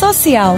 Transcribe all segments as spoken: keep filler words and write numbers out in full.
Social.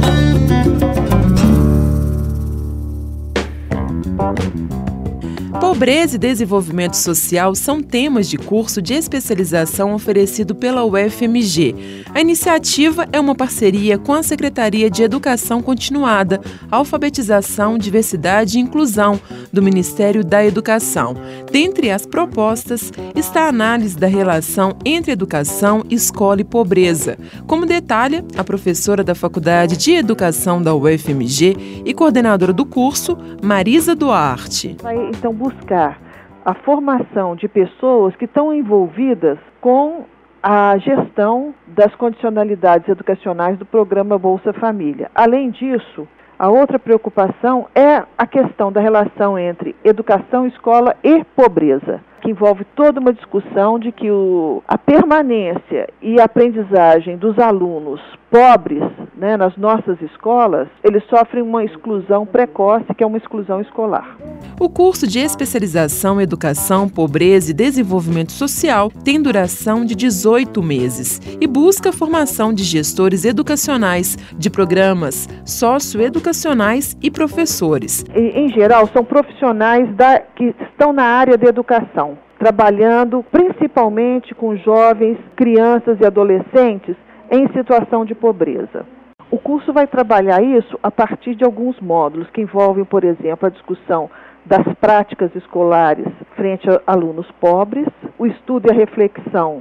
Pobreza e desenvolvimento social são temas de curso de especialização oferecido pela U F M G. A iniciativa é uma parceria com a Secretaria de Educação Continuada, Alfabetização, Diversidade e Inclusão do Ministério da Educação. Dentre as propostas está a análise da relação entre educação, escola e pobreza, como detalha a professora da Faculdade de Educação da U F M G e coordenadora do curso, Marisa Duarte. Vai, então, buscar a formação de pessoas que estão envolvidas com a gestão das condicionalidades educacionais do programa Bolsa Família. Além disso, a outra preocupação é a questão da relação entre educação, escola e pobreza, que envolve toda uma discussão de que o, a permanência e a aprendizagem dos alunos pobres, né, nas nossas escolas, eles sofrem uma exclusão precoce, que é uma exclusão escolar. O curso de especialização em Educação, Pobreza e Desenvolvimento Social tem duração de dezoito meses e busca a formação de gestores educacionais, de programas socioeducacionais e professores. Em, em geral, são profissionais da, que estão na área da educação, trabalhando principalmente com jovens, crianças e adolescentes em situação de pobreza. O curso vai trabalhar isso a partir de alguns módulos que envolvem, por exemplo, a discussão das práticas escolares frente a alunos pobres, o estudo e a reflexão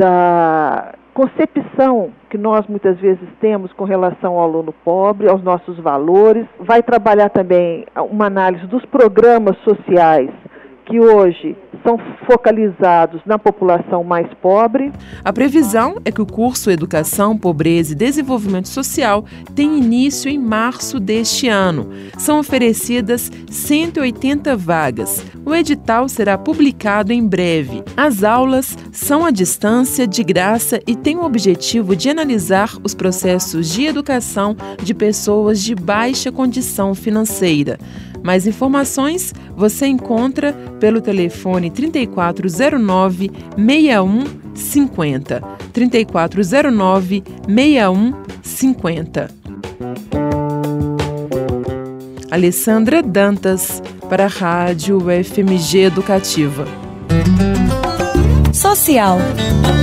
da concepção que nós muitas vezes temos com relação ao aluno pobre, aos nossos valores. Vai trabalhar também uma análise dos programas sociais que hoje são focalizados na população mais pobre. A previsão é que o curso Educação, Pobreza e Desenvolvimento Social tem início em março deste ano. São oferecidas cento e oitenta vagas. O edital será publicado em breve. As aulas são à distância, de graça e têm o objetivo de analisar os processos de educação de pessoas de baixa condição financeira. Mais informações você encontra pelo telefone trinta e quatro zero nove, seis um cinco zero, trinta e quatro zero nove, seis um cinco zero. Alessandra Dantas, para a Rádio U F M G Educativa. Social.